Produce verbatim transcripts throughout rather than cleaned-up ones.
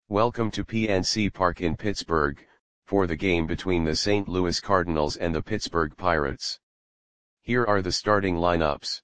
Welcome to P N C Park in Pittsburgh, for the game between the Saint Louis Cardinals and the Pittsburgh Pirates. Here are the starting lineups.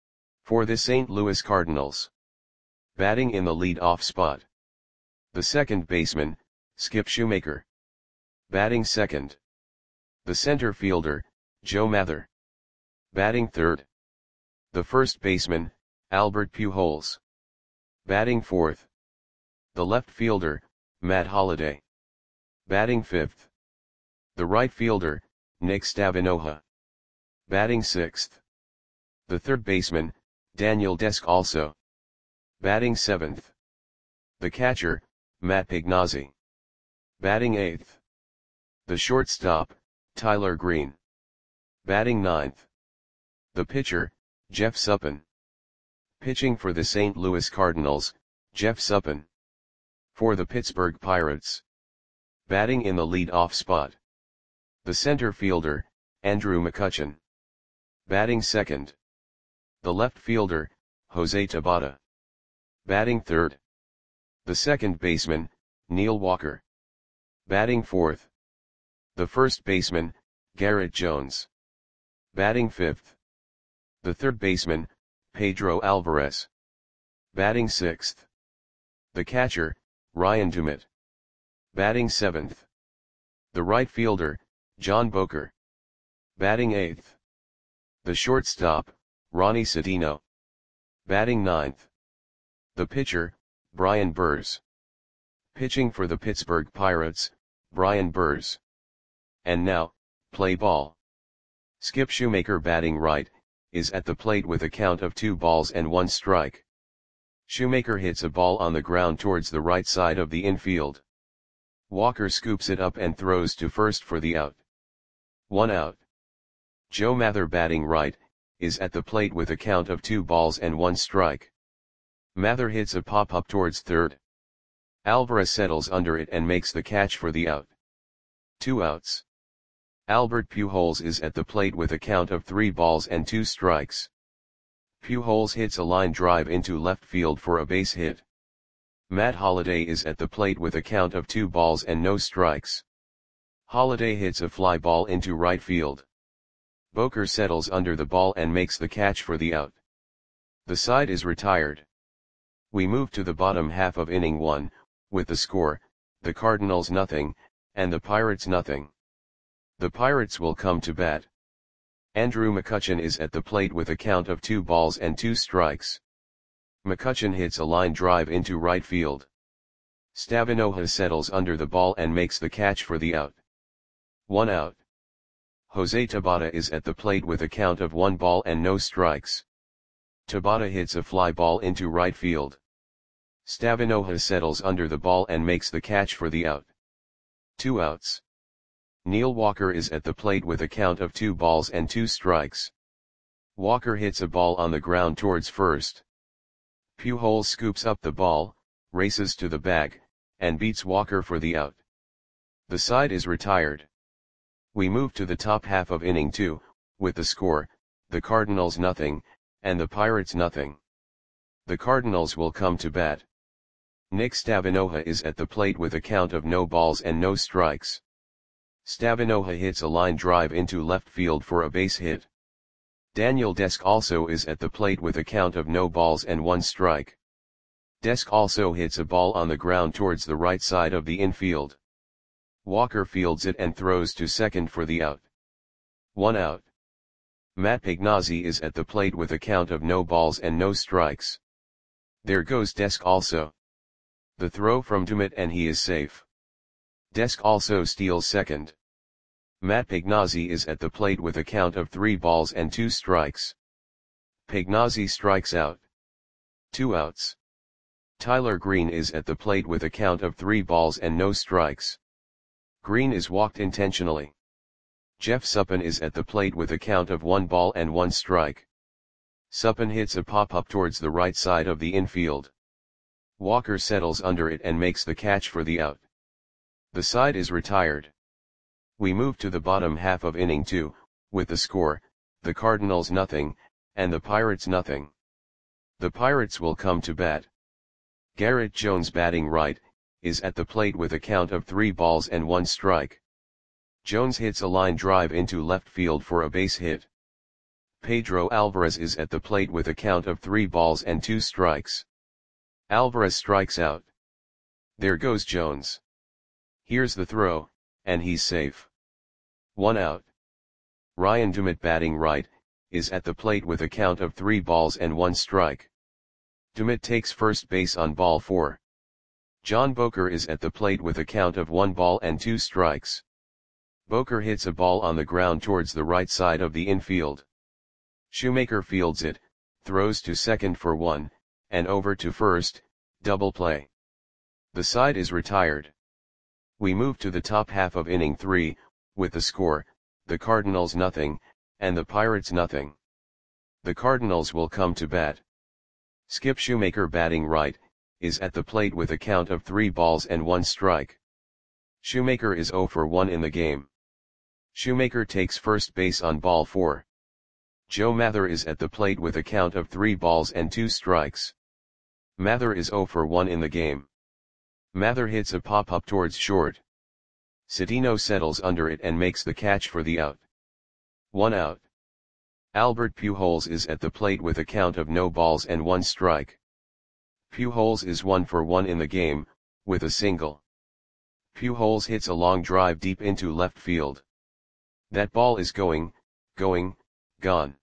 For the Saint Louis Cardinals. Batting in the lead-off spot. The second baseman, Skip Shoemaker. Batting second. The center fielder, Joe Mather. Batting third. The first baseman, Albert Pujols. Batting fourth. The left fielder, Matt Holliday. Batting fifth. The right fielder, Nick Stavinoha. Batting sixth. The third baseman, Daniel Descalso. Batting seventh. The catcher, Matt Pignazzi. Batting eighth. The shortstop, Tyler Green. Batting ninth. The pitcher, Jeff Suppan. Pitching for the Saint Louis Cardinals, Jeff Suppan. For the Pittsburgh Pirates. Batting in the lead-off spot. The center fielder, Andrew McCutchen. Batting second. The left fielder, Jose Tabata. Batting third. The second baseman, Neil Walker. Batting fourth. The first baseman, Garrett Jones. Batting fifth. The third baseman, Pedro Alvarez. Batting sixth. The catcher, Ryan Dumit. Batting seventh. The right fielder, John Boker. Batting eighth. The shortstop, Ronnie Sedino. Batting ninth. The pitcher, Brian Burrs. Pitching for the Pittsburgh Pirates, Brian Burrs. And now, play ball. Skip Shoemaker batting right, is at the plate with a count of two balls and one strike. Shoemaker hits a ball on the ground towards the right side of the infield. Walker scoops it up and throws to first for the out. One out. Joe Mather batting right, is at the plate with a count of two balls and one strike. Mather hits a pop-up towards third. Alvarez settles under it and makes the catch for the out. Two outs. Albert Pujols is at the plate with a count of three balls and two strikes. Pujols hits a line drive into left field for a base hit. Matt Holliday is at the plate with a count of two balls and no strikes. Holliday hits a fly ball into right field. Boker settles under the ball and makes the catch for the out. The side is retired. We move to the bottom half of inning one, with the score, the Cardinals nothing, and the Pirates nothing. The Pirates will come to bat. Andrew McCutchen is at the plate with a count of two balls and two strikes. McCutchen hits a line drive into right field. Stavinoha settles under the ball and makes the catch for the out. One out. Jose Tabata is at the plate with a count of one ball and no strikes. Tabata hits a fly ball into right field. Stavinoha settles under the ball and makes the catch for the out. Two outs. Neil Walker is at the plate with a count of two balls and two strikes. Walker hits a ball on the ground towards first. Pujols scoops up the ball, races to the bag, and beats Walker for the out. The side is retired. We move to the top half of inning two, with the score, the Cardinals nothing, and the Pirates nothing. The Cardinals will come to bat. Nick Stavinoha is at the plate with a count of no balls and no strikes. Stavinoha hits a line drive into left field for a base hit. Daniel Descalso is at the plate with a count of no balls and one strike. Descalso hits a ball on the ground towards the right side of the infield. Walker fields it and throws to second for the out. One out. Matt Pignazzi is at the plate with a count of no balls and no strikes. There goes Descalso. The throw from Dumit and he is safe. Descalso steals second. Matt Pignazzi is at the plate with a count of three balls and two strikes. Pignazzi strikes out. Two outs. Tyler Green is at the plate with a count of three balls and no strikes. Green is walked intentionally. Jeff Suppan is at the plate with a count of one ball and one strike. Suppan hits a pop-up towards the right side of the infield. Walker settles under it and makes the catch for the out. The side is retired. We move to the bottom half of inning two, with the score, the Cardinals nothing, and the Pirates nothing. The Pirates will come to bat. Garrett Jones batting right, is at the plate with a count of three balls and one strike. Jones hits a line drive into left field for a base hit. Pedro Alvarez is at the plate with a count of three balls and two strikes. Alvarez strikes out. There goes Jones. Here's the throw, and he's safe. One out. Ryan Dumit, batting right, is at the plate with a count of three balls and one strike. Dumit takes first base on ball four. John Boker is at the plate with a count of one ball and two strikes. Boker hits a ball on the ground towards the right side of the infield. Shoemaker fields it, throws to second for one, and over to first, double play. The side is retired. We move to the top half of inning three, with the score, the Cardinals nothing, and the Pirates nothing. The Cardinals will come to bat. Skip Shoemaker, batting right, is at the plate with a count of three balls and one strike. Shoemaker is zero for one in the game. Shoemaker takes first base on ball four. Joe Mather is at the plate with a count of three balls and two strikes. Mather is zero for one in the game. Mather hits a pop-up towards short. Cedeno settles under it and makes the catch for the out. One out. Albert Pujols is at the plate with a count of no balls and one strike. Pujols is one for one in the game, with a single. Pujols hits a long drive deep into left field. That ball is going, going, gone.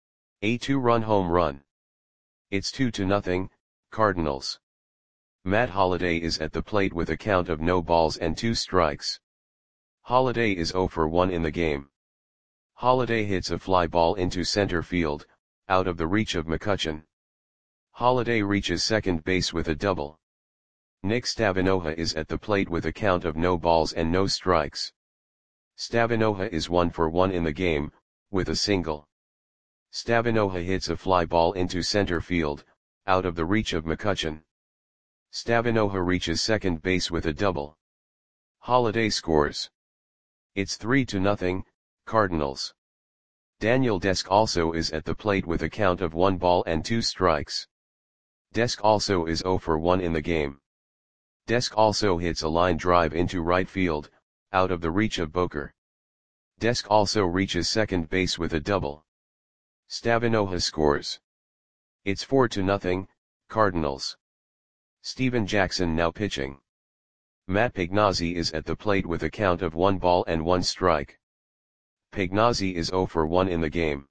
A two-run home run. It's two to nothing, Cardinals. Matt Holliday is at the plate with a count of no balls and two strikes. Holliday is zero for one in the game. Holliday hits a fly ball into center field, out of the reach of McCutchen. Holliday reaches second base with a double. Nick Stavinoha is at the plate with a count of no balls and no strikes. Stavinoha is one for one in the game, with a single. Stavinoha hits a fly ball into center field, out of the reach of McCutchen. Stavinoha reaches second base with a double. Holliday scores. It's three to nothing, Cardinals. Daniel Desk also is at the plate with a count of one ball and two strikes. Desk also is zero for one in the game. Desk also hits a line drive into right field, out of the reach of Boker. Desk also reaches second base with a double. Stavinoha scores. It's four to nothing, Cardinals. Steven Jackson now pitching. Matt Pignazzi is at the plate with a count of one ball and one strike. Pignazzi is zero for one in the game.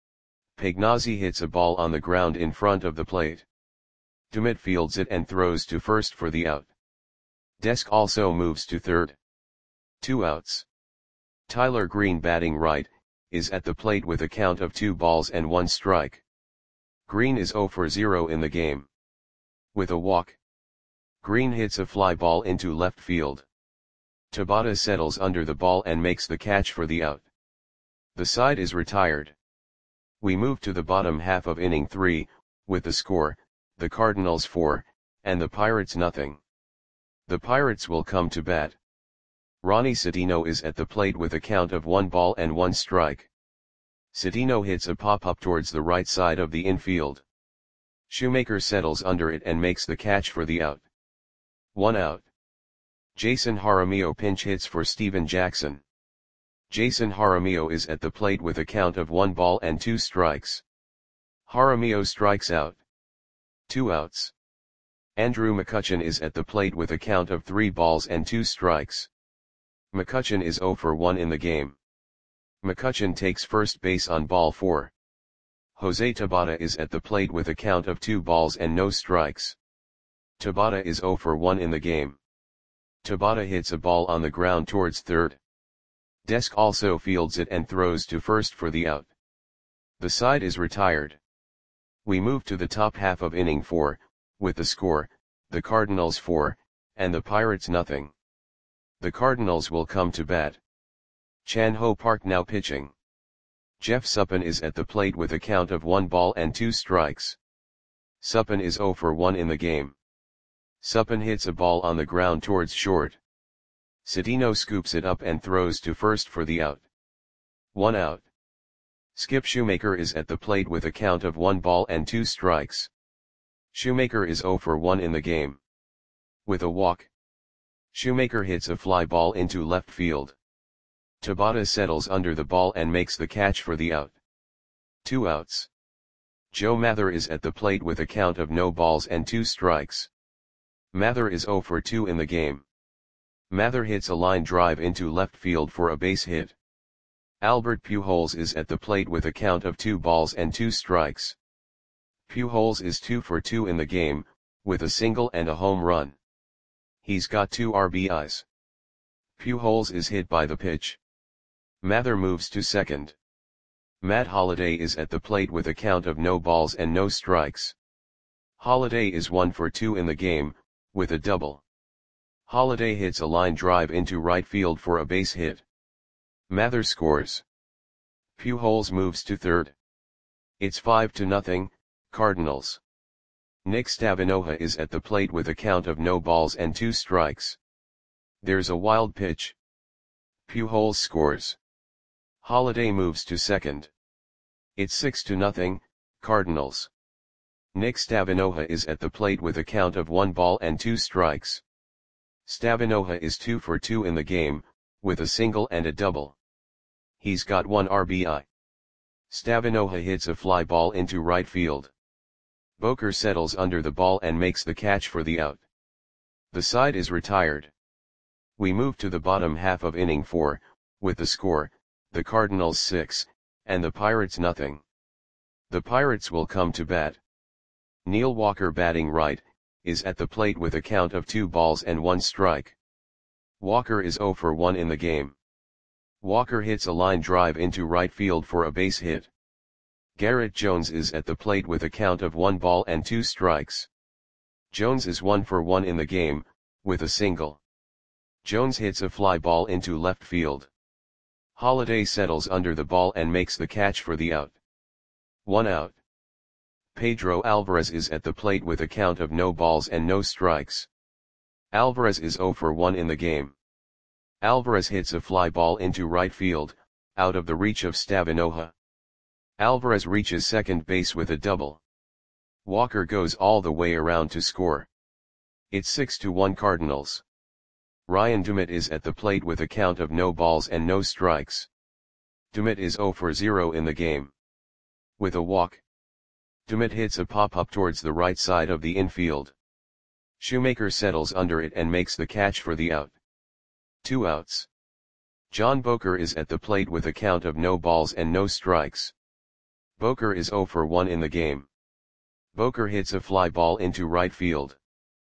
Pignazzi hits a ball on the ground in front of the plate. Dumit fields it and throws to first for the out. Desk also moves to third. Two outs. Tyler Green, batting right, is at the plate with a count of two balls and one strike. Green is zero for zero in the game. With a walk. Green hits a fly ball into left field. Tabata settles under the ball and makes the catch for the out. The side is retired. We move to the bottom half of inning three, with the score, the Cardinals four, and the Pirates nothing. The Pirates will come to bat. Ronnie Cedeno is at the plate with a count of one ball and one strike. Cedeno hits a pop-up towards the right side of the infield. Shoemaker settles under it and makes the catch for the out. One out. Jason Jaramillo pinch hits for Steven Jackson. Jason Jaramillo is at the plate with a count of one ball and two strikes. Jaramillo strikes out. Two outs. Andrew McCutchen is at the plate with a count of three balls and two strikes. McCutchen is zero for one in the game. McCutchen takes first base on ball four. Jose Tabata is at the plate with a count of two balls and no strikes. Tabata is zero for one in the game. Tabata hits a ball on the ground towards third. Desk also fields it and throws to first for the out. The side is retired. We move to the top half of inning four, with the score, the Cardinals four, and the Pirates nothing. The Cardinals will come to bat. Chan Ho Park now pitching. Jeff Suppan is at the plate with a count of one ball and two strikes. Suppan is zero for one in the game. Suppan hits a ball on the ground towards short. Cedeno scoops it up and throws to first for the out. One out. Skip Shoemaker is at the plate with a count of one ball and two strikes. Shoemaker is zero for one in the game. With a walk. Shoemaker hits a fly ball into left field. Tabata settles under the ball and makes the catch for the out. Two outs. Joe Mather is at the plate with a count of no balls and two strikes. Mather is zero for two in the game. Mather hits a line drive into left field for a base hit. Albert Pujols is at the plate with a count of two balls and two strikes. Pujols is two for two in the game, with a single and a home run. He's got two R B Is. Pujols is hit by the pitch. Mather moves to second. Matt Holliday is at the plate with a count of no balls and no strikes. Holliday is one for two in the game, with a double. Holliday hits a line drive into right field for a base hit. Mather scores. Pujols moves to third. It's five to nothing, Cardinals. Nick Stavinoha is at the plate with a count of no balls and two strikes. There's a wild pitch. Pujols scores. Holliday moves to second. It's six to nothing, Cardinals. Nick Stavinoha is at the plate with a count of one ball and two strikes. Stavinoha is two for two in the game, with a single and a double. He's got one R B I. Stavinoha hits a fly ball into right field. Boker settles under the ball and makes the catch for the out. The side is retired. We move to the bottom half of inning four, with the score, the Cardinals six, and the Pirates nothing. The Pirates will come to bat. Neil Walker, batting right, is at the plate with a count of two balls and one strike. Walker is zero for one in the game. Walker hits a line drive into right field for a base hit. Garrett Jones is at the plate with a count of one ball and two strikes. Jones is one for one in the game, with a single. Jones hits a fly ball into left field. Holliday settles under the ball and makes the catch for the out. One out. Pedro Alvarez is at the plate with a count of no balls and no strikes. Alvarez is zero for one in the game. Alvarez hits a fly ball into right field, out of the reach of Stavinoha. Alvarez reaches second base with a double. Walker goes all the way around to score. It's six to one Cardinals. Ryan Dumit is at the plate with a count of no balls and no strikes. Dumit is zero for zero in the game. With a walk, Dumit hits a pop-up towards the right side of the infield. Shoemaker settles under it and makes the catch for the out. Two outs. John Boker is at the plate with a count of no balls and no strikes. Boker is zero for one in the game. Boker hits a fly ball into right field.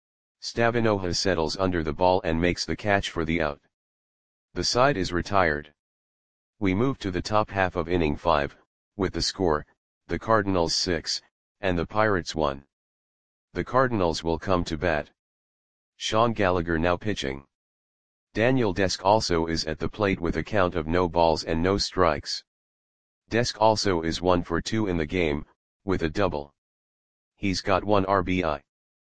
Stavinoha settles under the ball and makes the catch for the out. The side is retired. We move to the top half of inning five, with the score, the Cardinals six, and the Pirates one. The Cardinals will come to bat. Sean Gallagher now pitching. Daniel Desk also is at the plate with a count of no balls and no strikes. Desk also is one for two in the game, with a double. He's got one R B I.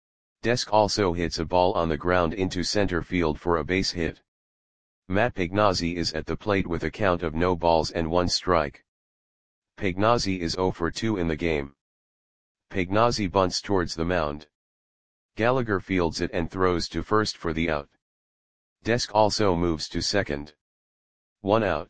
Desk also hits a ball on the ground into center field for a base hit. Matt Pignazzi is at the plate with a count of no balls and one strike. Pignazzi is zero for two in the game. Pignazzi bunts towards the mound. Gallagher fields it and throws to first for the out. Desk also moves to second. One out.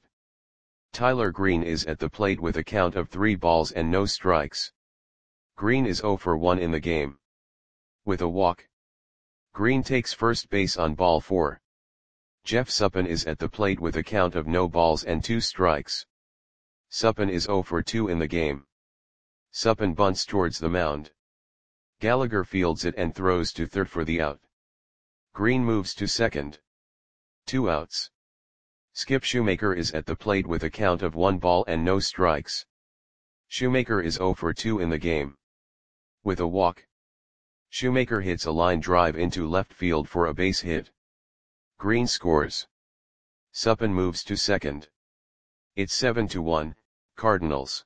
Tyler Green is at the plate with a count of three balls and no strikes. Green is zero for one in the game. With a walk, Green takes first base on ball four. Jeff Suppan is at the plate with a count of no balls and two strikes. Suppan is zero for two in the game. Suppan bunts towards the mound. Gallagher fields it and throws to third for the out. Green moves to second. Two outs. Skip Shoemaker is at the plate with a count of one ball and no strikes. Shoemaker is zero for two in the game. With a walk, Shoemaker hits a line drive into left field for a base hit. Green scores. Suppan moves to second. It's seven to one, Cardinals.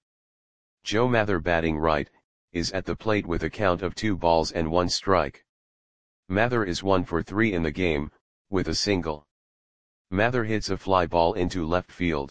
Joe Mather, batting right, is at the plate with a count of two balls and one strike. Mather is one for three in the game, with a single. Mather hits a fly ball into left field.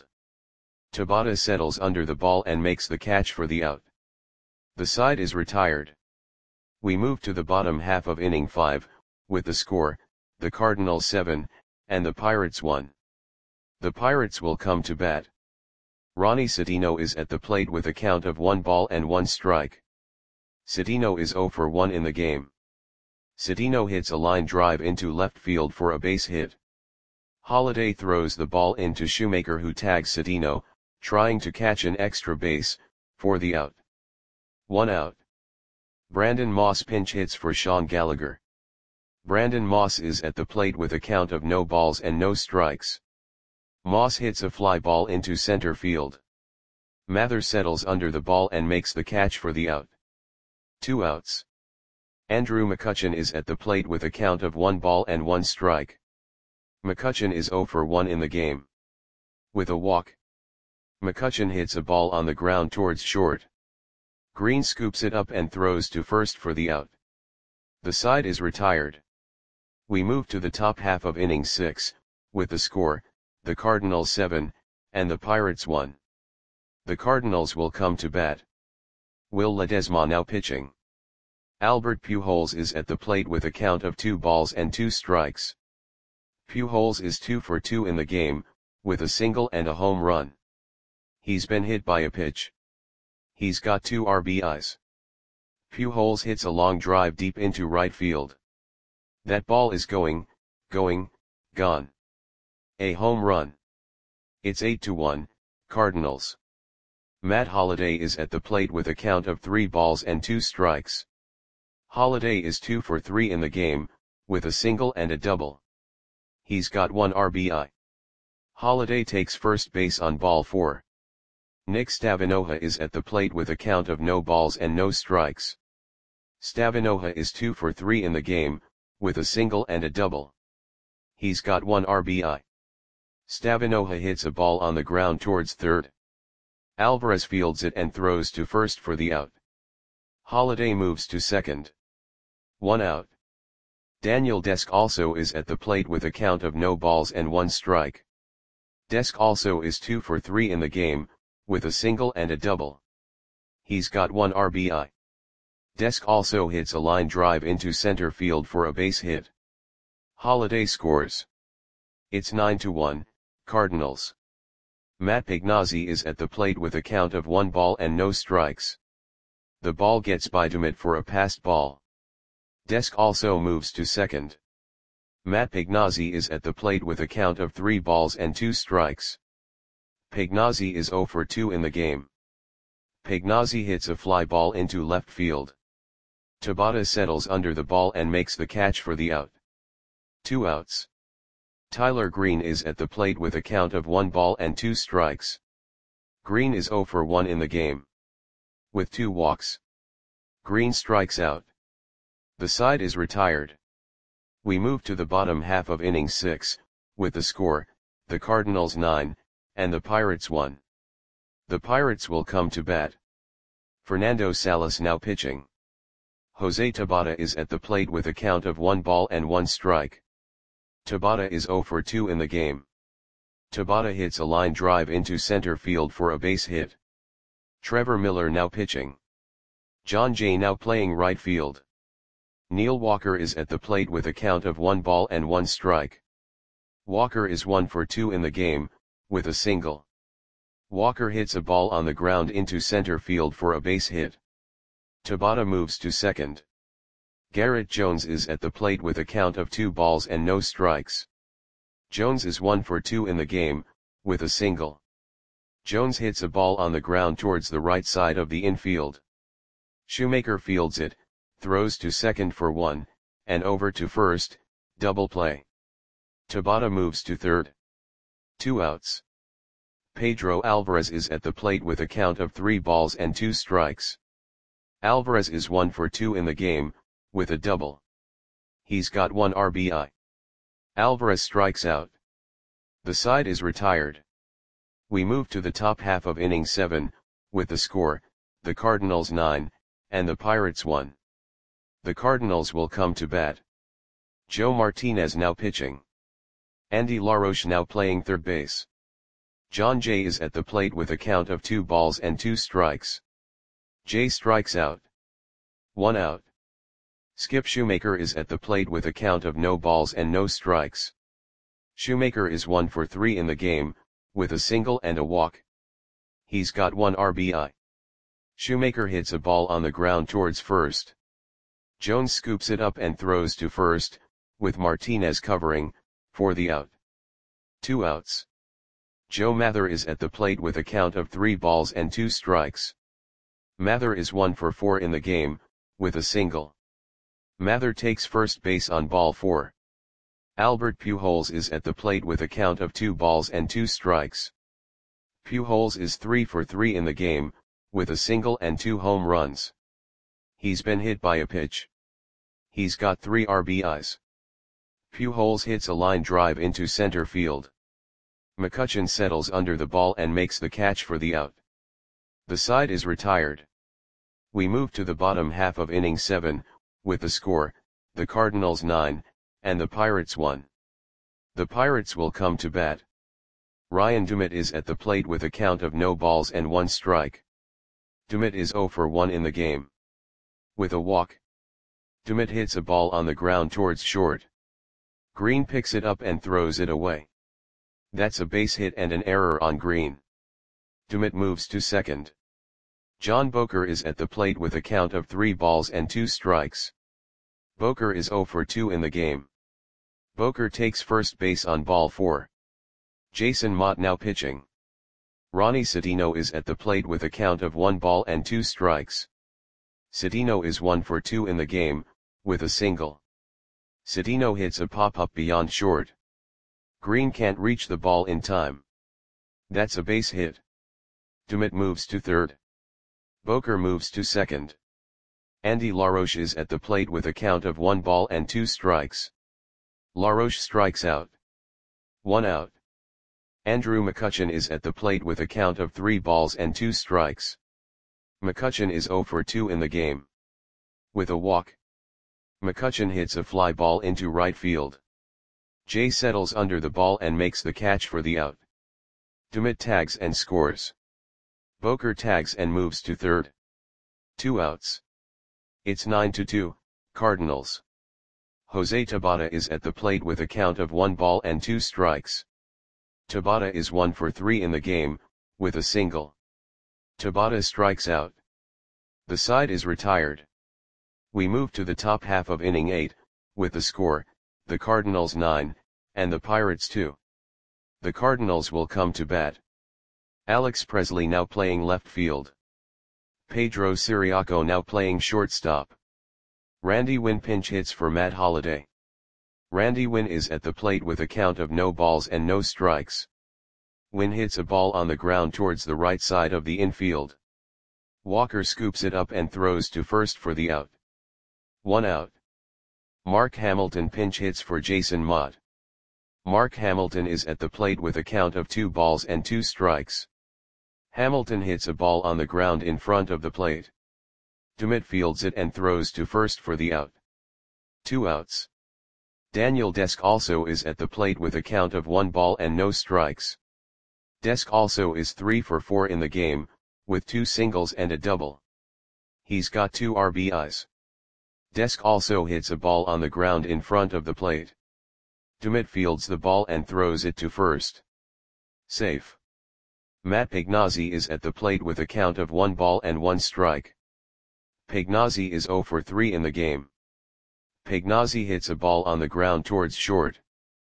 Tabata settles under the ball and makes the catch for the out. The side is retired. We move to the bottom half of inning five, with the score, the Cardinals seven, and the Pirates one. The Pirates will come to bat. Ronnie Citino is at the plate with a count of one ball and one strike. Citino is zero for one in the game. Citino hits a line drive into left field for a base hit. Holliday throws the ball into Shoemaker, who tags Citino, trying to catch an extra base, for the out. One out. Brandon Moss pinch hits for Sean Gallagher. Brandon Moss is at the plate with a count of no balls and no strikes. Moss hits a fly ball into center field. Mather settles under the ball and makes the catch for the out. Two outs. Andrew McCutchen is at the plate with a count of one ball and one strike. McCutchen is zero for one in the game. With a walk. McCutchen hits a ball on the ground towards short. Green scoops it up and throws to first for the out. The side is retired. We move to the top half of inning six, with the score, the Cardinals seven, and the Pirates one. The Cardinals will come to bat. Will Ledesma now pitching. Albert Pujols is at the plate with a count of two balls and two strikes. Pujols is two for two in the game, with a single and a home run. He's been hit by a pitch. He's got two R B Is. Pujols hits a long drive deep into right field. That ball is going, going, gone. A home run. It's eight to one, Cardinals. Matt Holliday is at the plate with a count of three balls and two strikes. Holliday is two for three in the game, with a single and a double. He's got one R B I. Holliday takes first base on ball four. Nick Stavinoha is at the plate with a count of no balls and no strikes. Stavinoha is two for three in the game, with a single and a double. He's got one R B I. Stavinoha hits a ball on the ground towards third. Alvarez fields it and throws to first for the out. Holliday moves to second. One out. Daniel Desk also is at the plate with a count of no balls and one strike. Desk also is two for three in the game, with a single and a double. He's got one R B I. Desk also hits a line drive into center field for a base hit. Holliday scores. It's nine to one, Cardinals. Matt Pignazzi is at the plate with a count of one ball and no strikes. The ball gets by Dumit for a passed ball. Desk also moves to second. Matt Pignazzi is at the plate with a count of three balls and two strikes. Pignazzi is zero for two in the game. Pignazzi hits a fly ball into left field. Tabata settles under the ball and makes the catch for the out. Two outs. Tyler Green is at the plate with a count of one ball and two strikes. Green is zero for one in the game. With two walks. Green strikes out. The side is retired. We move to the bottom half of inning six, with the score, the Cardinals nine, and the Pirates one. The Pirates will come to bat. Fernando Salas now pitching. Jose Tabata is at the plate with a count of one ball and one strike. Tabata is zero for two in the game. Tabata hits a line drive into center field for a base hit. Trevor Miller now pitching. John Jay now playing right field. Neil Walker is at the plate with a count of one ball and one strike. Walker is one for two in the game, with a single. Walker hits a ball on the ground into center field for a base hit. Tabata moves to second. Garrett Jones is at the plate with a count of two balls and no strikes. Jones is one for two in the game, with a single. Jones hits a ball on the ground towards the right side of the infield. Shoemaker fields it, throws to second for one, and over to first, double play. Tabata moves to third. Two outs. Pedro Alvarez is at the plate with a count of three balls and two strikes. Alvarez is one for two in the game, with a double. He's got one R B I. Alvarez strikes out. The side is retired. We move to the top half of inning seven, with the score, the Cardinals nine, and the Pirates one. The Cardinals will come to bat. Joe Martinez now pitching. Andy LaRoche now playing third base. John Jay is at the plate with a count of two balls and two strikes. Jay strikes out. One out. Skip Shoemaker is at the plate with a count of no balls and no strikes. Shoemaker is one for three in the game, with a single and a walk. He's got one R B I. Shoemaker hits a ball on the ground towards first. Jones scoops it up and throws to first, with Martinez covering, for the out. Two outs. Joe Mather is at the plate with a count of three balls and two strikes. Mather is one for four in the game, with a single. Mather takes first base on ball four. Albert Pujols is at the plate with a count of two balls and two strikes. Pujols is three for three in the game, with a single and two home runs. He's been hit by a pitch. He's got three R B Is. Pujols hits a line drive into center field. McCutchen settles under the ball and makes the catch for the out. The side is retired. We move to the bottom half of inning seven, with the score, the Cardinals nine, and the Pirates one. The Pirates will come to bat. Ryan Dumit is at the plate with a count of no balls and one strike. Dumit is zero for one in the game. With a walk. Dumit hits a ball on the ground towards short. Green picks it up and throws it away. That's a base hit and an error on Green. Dumit moves to second. John Boker is at the plate with a count of three balls and two strikes. Boker is zero for two in the game. Boker takes first base on ball four. Jason Motte now pitching. Ronnie Citino is at the plate with a count of one ball and two strikes. Citino is one for two in the game, with a single. Citino hits a pop-up beyond short. Green can't reach the ball in time. That's a base hit. Dumit moves to third. Boker moves to second. Andy LaRoche is at the plate with a count of one ball and two strikes. LaRoche strikes out. One out. Andrew McCutchen is at the plate with a count of three balls and two strikes. McCutchen is zero for two in the game. With a walk. McCutchen hits a fly ball into right field. Jay settles under the ball and makes the catch for the out. Dumit tags and scores. Boker tags and moves to third. Two outs. It's nine to two, Cardinals. Jose Tabata is at the plate with a count of one ball and two strikes. Tabata is one for three in the game, with a single. Tabata strikes out. The side is retired. We move to the top half of inning eight, with the score, the Cardinals nine, and the Pirates two. The Cardinals will come to bat. Alex Presley now playing left field. Pedro Siriaco now playing shortstop. Randy Winn pinch hits for Matt Holliday. Randy Winn is at the plate with a count of no balls and no strikes. Winn hits a ball on the ground towards the right side of the infield. Walker scoops it up and throws to first for the out. One out. Mark Hamilton pinch hits for Jason Motte. Mark Hamilton is at the plate with a count of two balls and two strikes. Hamilton hits a ball on the ground in front of the plate. Dumit fields it and throws to first for the out. Two outs. Daniel Desk also is at the plate with a count of one ball and no strikes. Desk also is three for four in the game, with two singles and a double. He's got two R B Is. Desk also hits a ball on the ground in front of the plate. Dumit fields the ball and throws it to first. Safe. Matt Pignazzi is at the plate with a count of one ball and one strike. Pignazzi is zero for three in the game. Pignazzi hits a ball on the ground towards short.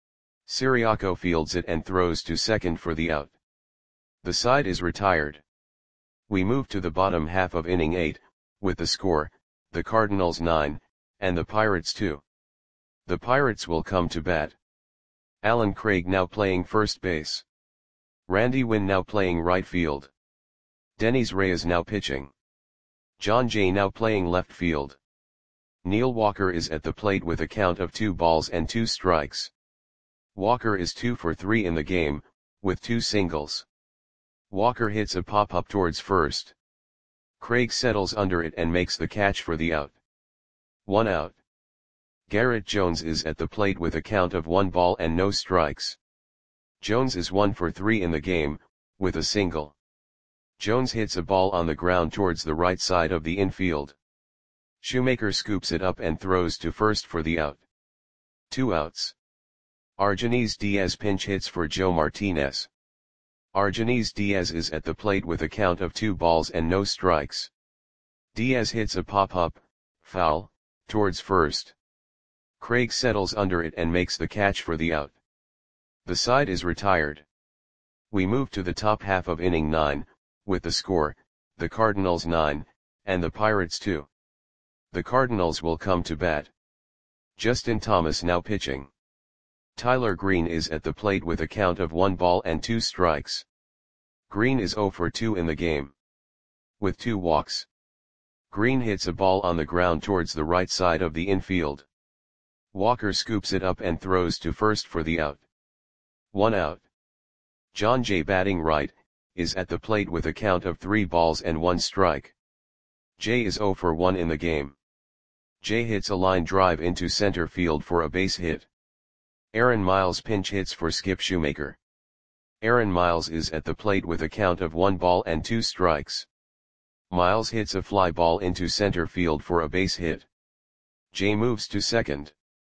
Siriaco fields it and throws to second for the out. The side is retired. We move to the bottom half of inning eight, with the score, the Cardinals nine, and the Pirates two. The Pirates will come to bat. Alan Craig now playing first base. Randy Winn now playing right field. Dennis Reyes now pitching. John Jay now playing left field. Neil Walker is at the plate with a count of two balls and two strikes. Walker is two for three in the game, with two singles. Walker hits a pop-up towards first. Craig settles under it and makes the catch for the out. One out. Garrett Jones is at the plate with a count of one ball and no strikes. Jones is one for three in the game, with a single. Jones hits a ball on the ground towards the right side of the infield. Shoemaker scoops it up and throws to first for the out. Two outs. Argenis Diaz pinch hits for Joe Martinez. Argenis Diaz is at the plate with a count of two balls and no strikes. Diaz hits a pop-up, foul, towards first. Craig settles under it and makes the catch for the out. The side is retired. We move to the top half of inning nine, with the score, the Cardinals nine, and the Pirates two. The Cardinals will come to bat. Justin Thomas now pitching. Tyler Green is at the plate with a count of one ball and two strikes. Green is oh for two in the game. With two walks. Green hits a ball on the ground towards the right side of the infield. Walker scoops it up and throws to first for the out. One out. John Jay batting right, is at the plate with a count of three balls and one strike. Jay is oh for one in the game. Jay hits a line drive into center field for a base hit. Aaron Miles pinch hits for Skip Shoemaker. Aaron Miles is at the plate with a count of one ball and two strikes. Miles hits a fly ball into center field for a base hit. Jay moves to second.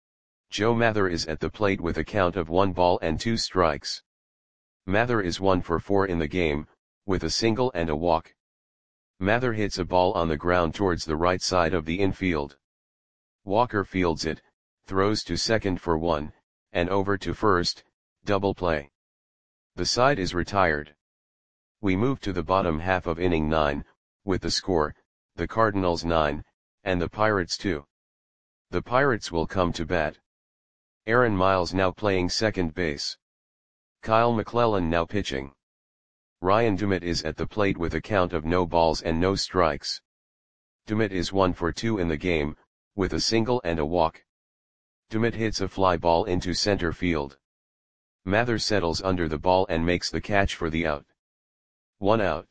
Joe Mather is at the plate with a count of one ball and two strikes. Mather is one for four in the game, with a single and a walk. Mather hits a ball on the ground towards the right side of the infield. Walker fields it, throws to second for one, and over to first, double play. The side is retired. We move to the bottom half of inning nine, with the score, the Cardinals nine, and the Pirates two. The Pirates will come to bat. Aaron Miles now playing second base. Kyle McClellan now pitching. Ryan Dumit is at the plate with a count of no balls and no strikes. Dumit is one for two in the game, with a single and a walk. Dumit hits a fly ball into center field. Mather settles under the ball and makes the catch for the out. One out.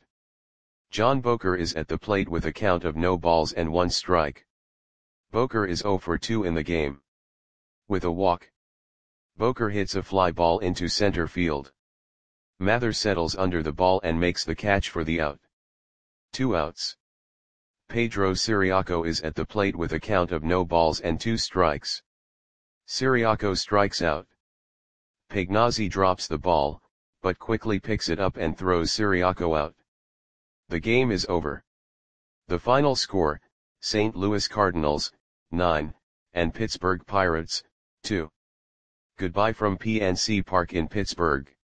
John Boker is at the plate with a count of no balls and one strike. Boker is oh for two in the game. With a walk. Boker hits a fly ball into center field. Mather settles under the ball and makes the catch for the out. Two outs. Pedro Ciriaco is at the plate with a count of no balls and two strikes. Ciriaco strikes out. Pagnazzi drops the ball, but quickly picks it up and throws Ciriaco out. The game is over. The final score, Saint Louis Cardinals, nine, and Pittsburgh Pirates, two. Goodbye from P N C Park in Pittsburgh.